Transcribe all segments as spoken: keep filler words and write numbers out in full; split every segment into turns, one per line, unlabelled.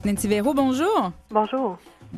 Nancy Véro, bonjour.
Bonjour.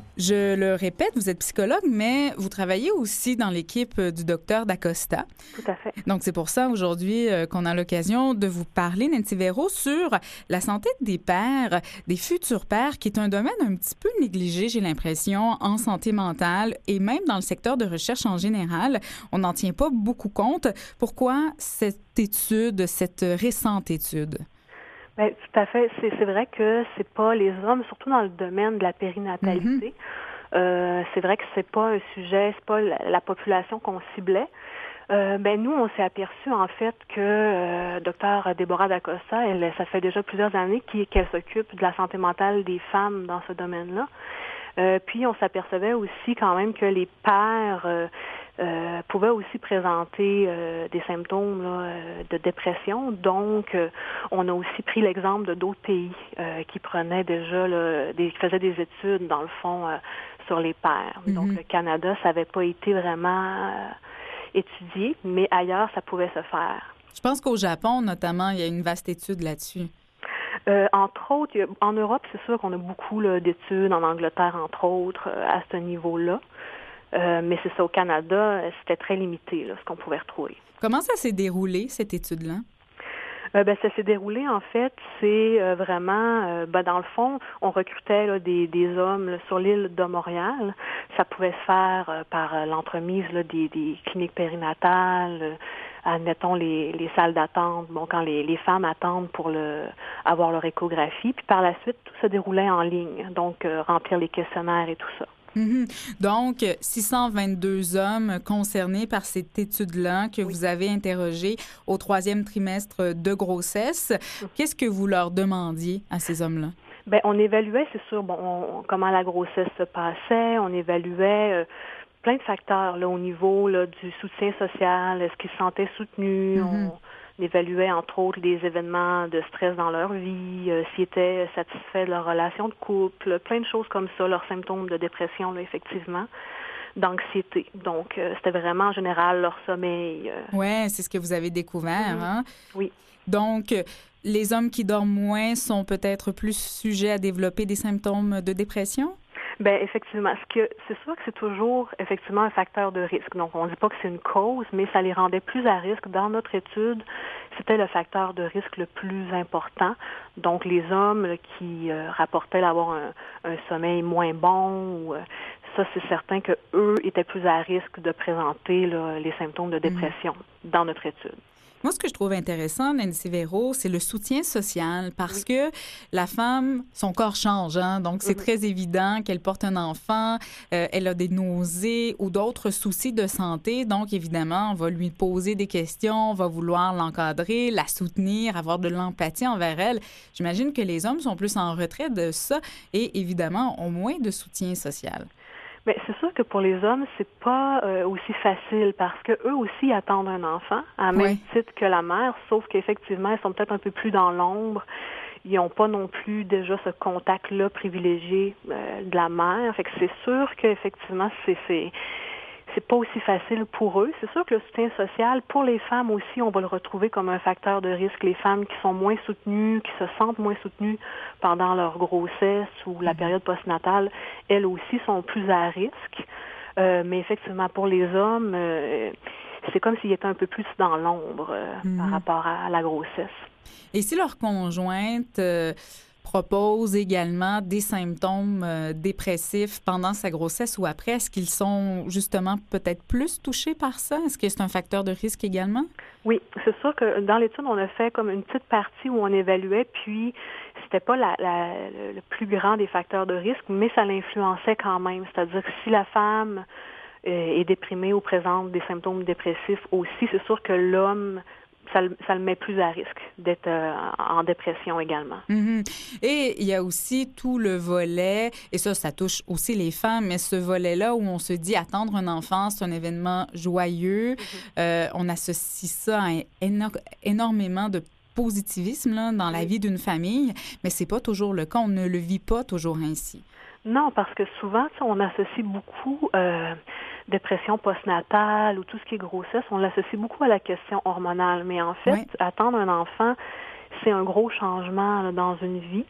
Je le répète, vous êtes psychologue, mais vous travaillez aussi dans l'équipe du docteur Dacosta.
Tout à fait.
Donc, c'est pour ça aujourd'hui euh, qu'on a l'occasion de vous parler, Nancy Véro, sur la santé des pères, des futurs pères, qui est un domaine un petit peu négligé, j'ai l'impression, en santé mentale et même dans le secteur de recherche en général. On n'en tient pas beaucoup compte. Pourquoi cette étude, cette récente étude?
Bien, tout à fait. C'est, c'est vrai que c'est pas les hommes, surtout dans le domaine de la périnatalité. Mm-hmm. Euh, c'est vrai que c'est pas un sujet, c'est pas la, la population qu'on ciblait. Euh, ben nous, on s'est aperçu en fait que euh, docteur Déborah Dacosta, elle, ça fait déjà plusieurs années qu'elle s'occupe de la santé mentale des femmes dans ce domaine-là. Euh, puis on s'apercevait aussi quand même que les pères euh, euh, pouvaient aussi présenter euh, des symptômes là, euh, de dépression. Donc, euh, on a aussi pris l'exemple de d'autres pays euh, qui prenaient déjà, là, des, qui faisaient des études dans le fond euh, sur les pères. Mm-hmm. Donc, le Canada, ça n'avait pas été vraiment euh, étudié, mais ailleurs, ça pouvait se faire.
Je pense qu'au Japon, notamment, il y a une vaste étude là-dessus.
Euh, entre autres, en Europe, c'est sûr qu'on a beaucoup là, d'études, en Angleterre, entre autres, euh, à ce niveau-là. Euh, mais c'est ça, au Canada, c'était très limité, là, ce qu'on pouvait retrouver.
Comment ça s'est déroulé, cette étude-là?
Euh, ben, ça s'est déroulé, en fait, c'est euh, vraiment, euh, ben, dans le fond, on recrutait là, des, des hommes là, sur l'île de Montréal. Ça pouvait se faire euh, par euh, l'entremise là, des, des cliniques périnatales, euh, admettons les, les salles d'attente, bon, quand les, les femmes attendent pour le, avoir leur échographie. Puis par la suite, tout se déroulait en ligne, donc euh, remplir les questionnaires et tout ça.
Mm-hmm. Donc, six cent vingt-deux hommes concernés par cette étude-là que oui. vous avez interrogés au troisième trimestre de grossesse. Mm-hmm. Qu'est-ce que vous leur demandiez à ces hommes-là?
Bien, on évaluait, c'est sûr, bon, on, comment la grossesse se passait, on évaluait euh, plein de facteurs là, au niveau là, du soutien social, est-ce qu'ils se sentaient soutenus, mm-hmm. on, on évaluait entre autres les événements de stress dans leur vie, euh, s'ils étaient satisfaits de leur relation de couple, plein de choses comme ça, leurs symptômes de dépression, là, effectivement, d'anxiété. Donc, euh, c'était vraiment en général leur sommeil. Euh...
Oui, c'est ce que vous avez découvert.
Mm-hmm.
Hein?
Oui.
Donc, les hommes qui dorment moins sont peut-être plus sujets à développer des symptômes de dépression?
Bien, effectivement. Ce que, c'est sûr que c'est toujours, effectivement, un facteur de risque. Donc, on ne dit pas que c'est une cause, mais ça les rendait plus à risque. Dans notre étude, c'était le facteur de risque le plus important. Donc, les hommes là, qui euh, rapportaient avoir un, un sommeil moins bon, ou, euh, ça, c'est certain qu'eux étaient plus à risque de présenter là, les symptômes de dépression mmh. dans notre étude.
Moi, ce que je trouve intéressant, Nancy Véro, c'est le soutien social parce oui. que la femme, son corps change. Hein? Donc, c'est mm-hmm. très évident qu'elle porte un enfant, euh, elle a des nausées ou d'autres soucis de santé. Donc, évidemment, on va lui poser des questions, on va vouloir l'encadrer, la soutenir, avoir de l'empathie envers elle. J'imagine que les hommes sont plus en retrait de ça et, évidemment, ont moins de soutien social.
Bien, c'est sûr que pour les hommes, c'est pas euh, aussi facile parce que eux aussi attendent un enfant, à même oui. titre que la mère, sauf qu'effectivement, ils sont peut-être un peu plus dans l'ombre. Ils n'ont pas non plus déjà ce contact-là privilégié euh, de la mère. Fait que c'est sûr qu'effectivement, c'est, c'est c'est pas aussi facile pour eux. C'est sûr que le soutien social, pour les femmes aussi, on va le retrouver comme un facteur de risque. Les femmes qui sont moins soutenues, qui se sentent moins soutenues pendant leur grossesse ou la période postnatale, elles aussi sont plus à risque. Euh, mais effectivement, pour les hommes, euh, c'est comme s'ils étaient un peu plus dans l'ombre euh, mm-hmm. par rapport à, à la grossesse.
Et si leur conjointe euh, propose également des symptômes euh, dépressifs pendant sa grossesse ou après, est-ce qu'ils sont justement peut-être plus touchés par ça? Est-ce que c'est un facteur de risque également?
Oui, c'est sûr que dans l'étude, on a fait comme une petite partie où on évaluait, puis c'était pas la, la, le plus grand des facteurs de risque, mais ça l'influençait quand même. C'est-à-dire que si la femme euh, est déprimée ou présente des symptômes dépressifs aussi, c'est sûr que l'homme Ça le, ça le met plus à risque d'être euh, en dépression également.
Mm-hmm. Et il y a aussi tout le volet, et ça, ça touche aussi les femmes, mais ce volet-là où on se dit attendre un enfant, c'est un événement joyeux. Mm-hmm. Euh, on associe ça à éno- énormément de positivisme là, dans la vie d'une famille, mais c'est pas toujours le cas. On ne le vit pas toujours ainsi.
Non, parce que souvent, on associe beaucoup euh, dépression postnatale ou tout ce qui est grossesse, on l'associe beaucoup à la question hormonale. Mais en fait, oui. attendre un enfant, c'est un gros changement là, dans une vie.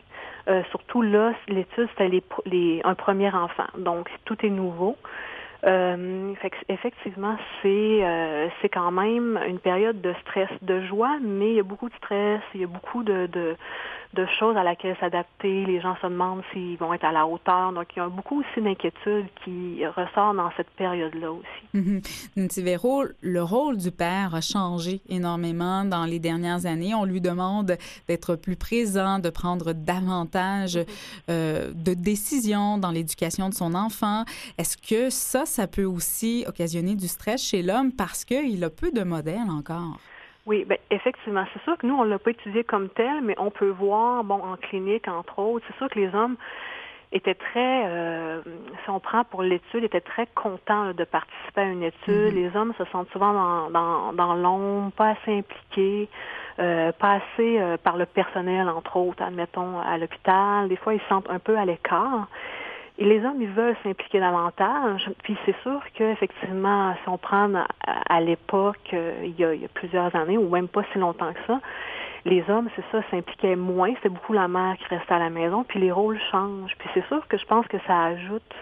Euh, surtout là, l'étude, c'était les, les, un premier enfant. Donc, tout est nouveau. Euh, fait que, effectivement, c'est euh, c'est quand même une période de stress, de joie, mais il y a beaucoup de stress, il y a beaucoup de, de, de choses à laquelle s'adapter. Les gens se demandent s'ils vont être à la hauteur. Donc, il y a beaucoup aussi d'inquiétudes qui ressortent dans cette période-là aussi.
Mm-hmm. Nancy Véro, le rôle du père a changé énormément dans les dernières années. On lui demande d'être plus présent, de prendre davantage mm-hmm. euh, de décisions dans l'éducation de son enfant. Est-ce que ça, ça peut aussi occasionner du stress chez l'homme parce qu'il a peu de modèles encore?
Oui, bien, effectivement. C'est sûr que nous, on ne l'a pas étudié comme tel, mais on peut voir, bon, en clinique, entre autres, c'est sûr que les hommes étaient très, euh, si on prend pour l'étude, étaient très contents là, de participer à une étude. Mm-hmm. Les hommes se sentent souvent dans, dans, dans l'ombre, pas assez impliqués, euh, pas assez euh, par le personnel, entre autres, admettons, à l'hôpital. Des fois, ils se sentent un peu à l'écart. Et les hommes, ils veulent s'impliquer davantage. Puis c'est sûr qu'effectivement, si on prend à, à l'époque, euh, il, y a, il y a plusieurs années, ou même pas si longtemps que ça, les hommes, c'est ça, s'impliquaient moins. C'était beaucoup la mère qui restait à la maison. Puis les rôles changent. Puis c'est sûr que je pense que ça ajoute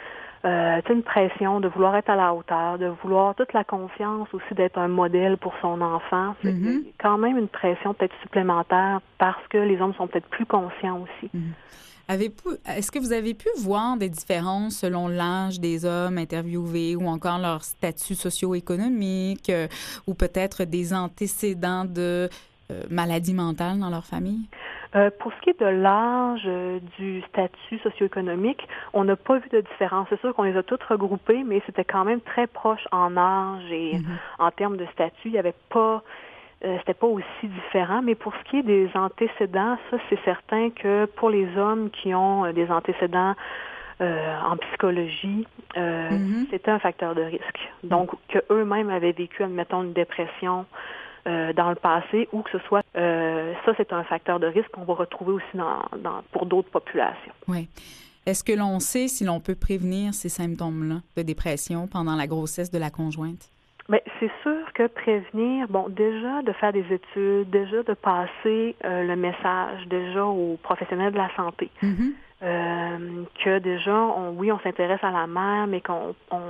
euh, une pression de vouloir être à la hauteur, de vouloir toute la confiance aussi d'être un modèle pour son enfant. C'est mm-hmm. quand même une pression peut-être supplémentaire parce que les hommes sont peut-être plus conscients aussi.
Mm-hmm. Est-ce que vous avez pu voir des différences selon l'âge des hommes interviewés ou encore leur statut socio-économique euh, ou peut-être des antécédents de euh, maladies mentales dans leur famille?
Euh, pour ce qui est de l'âge, euh, du statut socio-économique, on n'a pas vu de différence. C'est sûr qu'on les a toutes regroupés, mais c'était quand même très proche en âge et mm-hmm. en termes de statut. Il n'y avait pas... Euh, c'était pas aussi différent, mais pour ce qui est des antécédents, ça, c'est certain que pour les hommes qui ont euh, des antécédents euh, en psychologie, euh, mm-hmm. c'était un facteur de risque. Donc, mm-hmm. qu'eux-mêmes avaient vécu, admettons, une dépression euh, dans le passé ou que ce soit, euh, ça, c'est un facteur de risque qu'on va retrouver aussi dans, dans, pour d'autres populations.
Oui. Est-ce que l'on sait si l'on peut prévenir ces symptômes-là de dépression pendant la grossesse de la conjointe?
Bien, c'est sûr que prévenir, bon, déjà de faire des études, déjà de passer euh, le message déjà aux professionnels de la santé, mm-hmm. euh, que déjà, on, oui, on s'intéresse à la mère, mais qu'on on,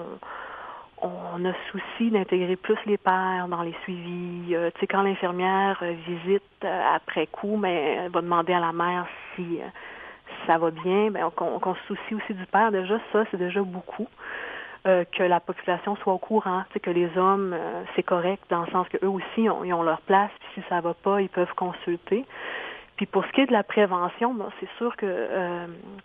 on a souci d'intégrer plus les pères dans les suivis. Euh, tu sais, quand l'infirmière euh, visite euh, après coup, mais elle va demander à la mère si, euh, si ça va bien, bien qu'on, qu'on se soucie aussi du père. Déjà, ça, c'est déjà beaucoup. Euh, que la population soit au courant, que les hommes, euh, c'est correct, dans le sens qu'eux aussi, ont, ils ont leur place, puis si ça va pas, ils peuvent consulter. Puis pour ce qui est de la prévention, ben, c'est sûr que euh,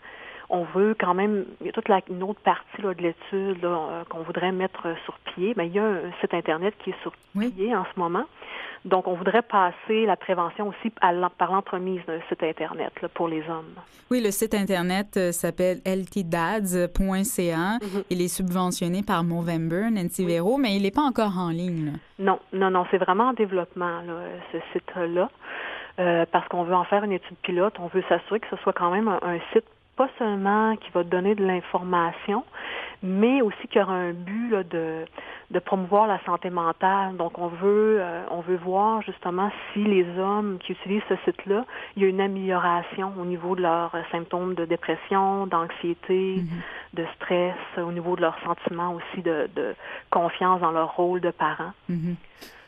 on veut quand même, il y a toute la, une autre partie là, de l'étude là, euh, qu'on voudrait mettre sur pied. Ben, il y a un site Internet qui est sur pied oui. en ce moment. Donc, on voudrait passer la prévention aussi à, par l'entremise d'un site Internet là, pour les hommes.
Oui, le site Internet euh, s'appelle l t dads point c a. Mm-hmm. Il est subventionné par Movember, Nancy oui. Véro, mais il n'est pas encore en ligne. Là.
Non, non, non, c'est vraiment en développement, là, ce site-là, euh, parce qu'on veut en faire une étude pilote. On veut s'assurer que ce soit quand même un, un site pas seulement qui va donner de l'information, mais aussi qui aura un but là, de, de promouvoir la santé mentale. Donc, on veut euh, on veut voir justement si les hommes qui utilisent ce site-là, il y a une amélioration au niveau de leurs symptômes de dépression, d'anxiété, mm-hmm. de stress, au niveau de leurs sentiments aussi de, de confiance dans leur rôle de parent.
Mm-hmm.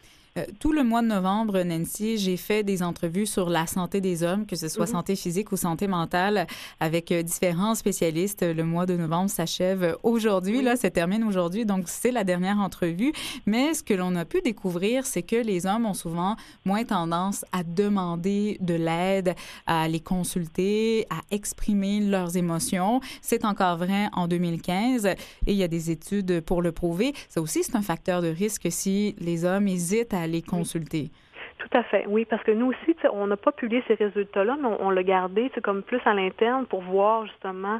Tout le mois de novembre, Nancy, j'ai fait des entrevues sur la santé des hommes, que ce soit mm-hmm. santé physique ou santé mentale, avec différents spécialistes. Le mois de novembre s'achève aujourd'hui, mm-hmm. là, ça termine aujourd'hui, donc c'est la dernière entrevue. Mais ce que l'on a pu découvrir, c'est que les hommes ont souvent moins tendance à demander de l'aide, à les consulter, à exprimer leurs émotions. C'est encore vrai en deux mille quinze et il y a des études pour le prouver. Ça aussi, c'est un facteur de risque si les hommes hésitent à les consulter.
Oui. Tout à fait, oui, parce que nous aussi, on n'a pas publié ces résultats-là, mais on, on l'a gardé comme plus à l'interne pour voir justement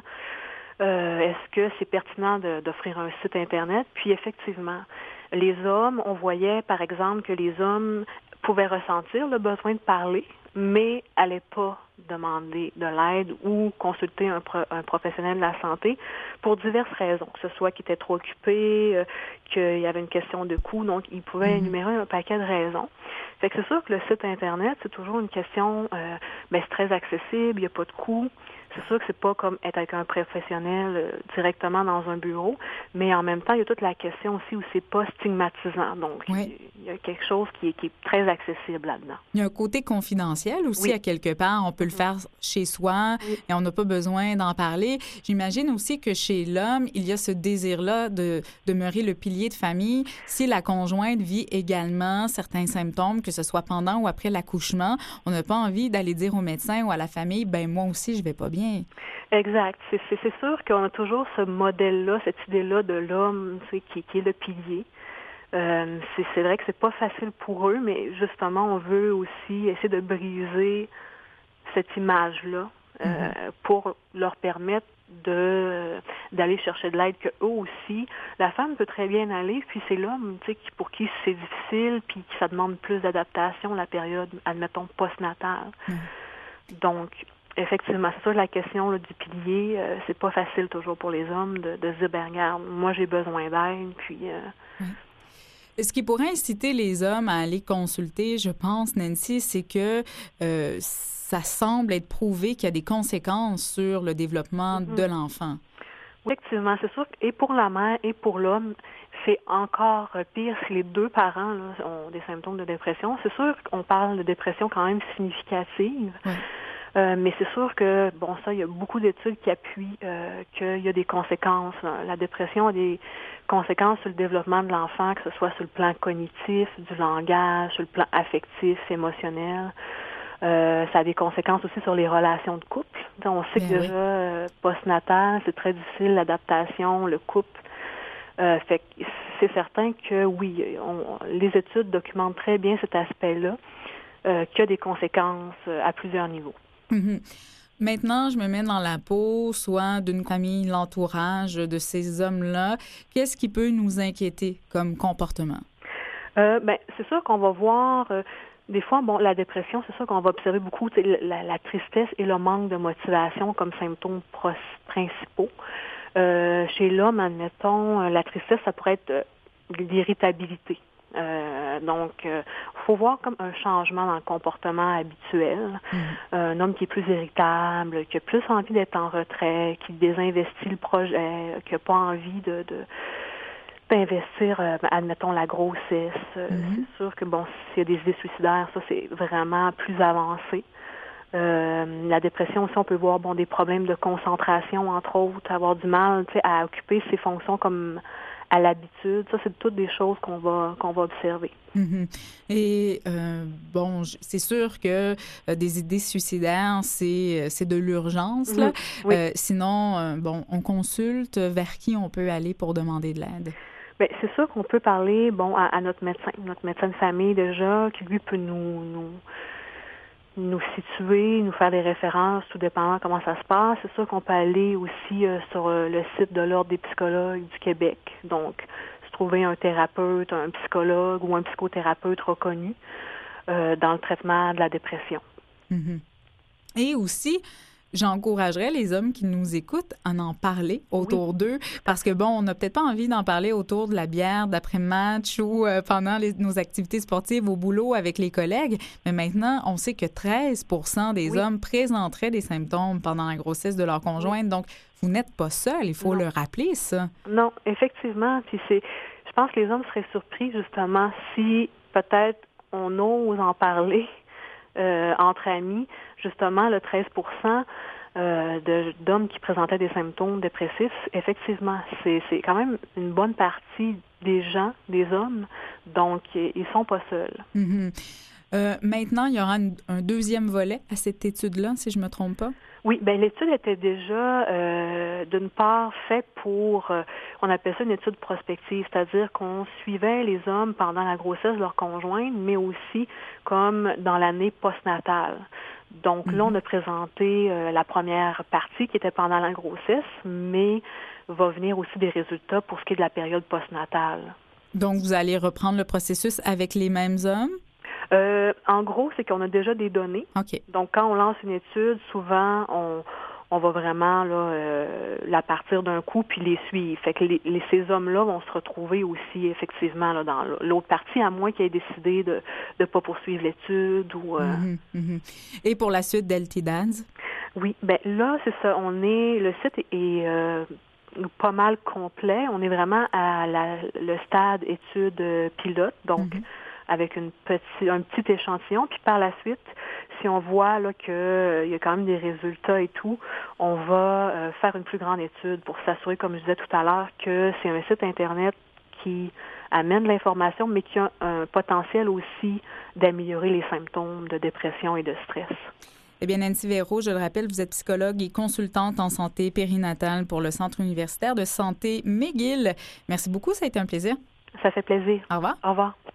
euh, est-ce que c'est pertinent de, d'offrir un site Internet. Puis effectivement, les hommes, on voyait par exemple que les hommes pouvaient ressentir le besoin de parler, mais n'allait pas demander de l'aide ou consulter un, pro, un professionnel de la santé pour diverses raisons, que ce soit qu'il était trop occupé, euh, qu'il y avait une question de coût, donc il pouvait mm-hmm. énumérer un paquet de raisons. Fait que c'est sûr que le site Internet, c'est toujours une question, euh, ben, c'est très accessible, il n'y a pas de coût. C'est sûr que c'est pas comme être avec un professionnel euh, directement dans un bureau, mais en même temps, il y a toute la question aussi où c'est pas stigmatisant. Donc, oui. il y a quelque chose qui est, qui est très accessible là-dedans.
Il y a un côté confidentiel aussi, oui. à quelque part. On peut le faire chez soi oui. et on n'a pas besoin d'en parler. J'imagine aussi que chez l'homme, il y a ce désir-là de demeurer le pilier de famille. Si la conjointe vit également certains symptômes, que ce soit pendant ou après l'accouchement, on n'a pas envie d'aller dire au médecin ou à la famille, ben moi aussi, je vais pas bien.
Exact. C'est, c'est, c'est sûr qu'on a toujours ce modèle-là, cette idée-là de l'homme, tu sais, qui, qui est le pilier. Euh, c'est, c'est vrai que c'est pas facile pour eux, mais justement, on veut aussi essayer de briser cette image-là euh, mm-hmm. pour leur permettre de d'aller chercher de l'aide que eux aussi. La femme peut très bien aller, puis c'est l'homme, tu sais, pour qui c'est difficile, puis qui ça demande plus d'adaptation la période, admettons, postnatale. Mm-hmm. Donc, effectivement, c'est sûr que la question là, du pilier, euh, c'est pas facile toujours pour les hommes de, de se dire, ben regarde, moi j'ai besoin d'aide, puis... Euh...
Oui. Ce qui pourrait inciter les hommes à aller consulter, je pense, Nancy, c'est que euh, ça semble être prouvé qu'il y a des conséquences sur le développement mm-hmm. de l'enfant.
Oui, effectivement, c'est sûr que et pour la mère et pour l'homme, c'est encore pire si les deux parents là, ont des symptômes de dépression. C'est sûr qu'on parle de dépression quand même significative. Oui. Euh, mais c'est sûr que, bon, ça, il y a beaucoup d'études qui appuient euh, qu'il y a des conséquences. La dépression a des conséquences sur le développement de l'enfant, que ce soit sur le plan cognitif, du langage, sur le plan affectif, émotionnel. Euh, ça a des conséquences aussi sur les relations de couple. On sait Bien que déjà, oui. euh, postnatal, c'est très difficile, l'adaptation, le couple. Euh, fait que c'est certain que, oui, on, les études documentent très bien cet aspect-là, euh, qu'il y a des conséquences euh, à plusieurs niveaux.
Mm-hmm. Maintenant, je me mets dans la peau, soit d'une famille, l'entourage de ces hommes-là. Qu'est-ce qui peut nous inquiéter comme comportement?
Euh, ben, c'est sûr qu'on va voir, euh, des fois, bon, la dépression, c'est sûr qu'on va observer beaucoup la, la tristesse et le manque de motivation comme symptômes pros- principaux. Euh, chez l'homme, admettons, la tristesse, ça pourrait être euh, l'irritabilité. Euh, donc, il euh, faut voir comme un changement dans le comportement habituel. Mmh. Euh, un homme qui est plus irritable, qui a plus envie d'être en retrait, qui désinvestit le projet, qui n'a pas envie de, de d'investir, euh, admettons, la grossesse. Euh, mmh. C'est sûr que, bon, s'il y a des idées suicidaires, ça, c'est vraiment plus avancé. Euh, la dépression aussi, on peut voir, bon, des problèmes de concentration, entre autres, avoir du mal, tu sais, à occuper ses fonctions comme à l'habitude. Ça, c'est toutes des choses qu'on va qu'on va observer.
Mm-hmm. Et euh, bon, c'est sûr que euh, des idées suicidaires, c'est c'est de l'urgence, là. Mm-hmm. Oui. Euh, sinon, euh, bon, on consulte. Vers qui on peut aller pour demander de l'aide?
Bien, c'est sûr qu'on peut parler, bon, à, à notre médecin, notre médecin de famille déjà, qui lui peut nous nous nous situer, nous faire des références, tout dépendant comment ça se passe. C'est sûr qu'on peut aller aussi euh, sur euh, le site de l'Ordre des psychologues du Québec. Donc, se trouver un thérapeute, un psychologue ou un psychothérapeute reconnu euh, dans le traitement de la dépression.
Mm-hmm. Et aussi, j'encouragerais les hommes qui nous écoutent à en parler autour oui. d'eux, parce que, bon, on n'a peut-être pas envie d'en parler autour de la bière d'après-match ou euh, pendant les, nos activités sportives au boulot avec les collègues, mais maintenant, on sait que treize pour cent des oui. hommes présenteraient des symptômes pendant la grossesse de leur conjointe, oui. donc vous n'êtes pas seul, il faut non. le rappeler, ça.
Non, effectivement, puis c'est, je pense que les hommes seraient surpris, justement, si peut-être on ose en parler Euh, entre amis, justement, le treize pour cent euh, de, d'hommes qui présentaient des symptômes dépressifs, effectivement, c'est, c'est quand même une bonne partie des gens, des hommes, donc ils sont pas seuls.
Mm-hmm. Euh, maintenant, il y aura une, un deuxième volet à cette étude-là, si je me trompe pas? Oui, bien l'étude était déjà, euh, d'une part, faite pour, euh, on appelle ça une étude prospective, c'est-à-dire qu'on suivait les hommes pendant la grossesse de leur conjointe, mais aussi comme dans l'année postnatale. Donc mm-hmm. là, on a présenté euh, la première partie qui était pendant la grossesse, mais va venir aussi des résultats pour ce qui est de la période postnatale. Donc, vous allez reprendre le processus avec les mêmes hommes?
Euh, en gros, c'est qu'on a déjà des données.
OK.
Donc, quand on lance une étude, souvent, on, on va vraiment là, euh, la partir d'un coup puis les suivre. Fait que les, les- ces hommes-là vont se retrouver aussi effectivement là, dans l'autre partie, à moins qu'ils aient décidé de ne pas poursuivre l'étude ou. euh,
Mhm, mhm. Et pour la suite d'Healthy Dads?
Oui, ben là, c'est ça. On est le site est euh, pas mal complet. On est vraiment à la, le stade étude euh, pilote, donc
Mhm.
avec une petit, un petit échantillon. Puis par la suite, si on voit là que euh, il y a quand même des résultats et tout, on va euh, faire une plus grande étude pour s'assurer, comme je disais tout à l'heure, que c'est un site internet qui amène de l'information, mais qui a un potentiel aussi d'améliorer les symptômes de dépression et de stress.
Eh bien, Nancy Véro, je le rappelle, vous êtes psychologue et consultante en santé périnatale pour le Centre universitaire de santé McGill. Merci beaucoup, ça a été un plaisir.
Ça fait plaisir.
Au revoir.
Au revoir.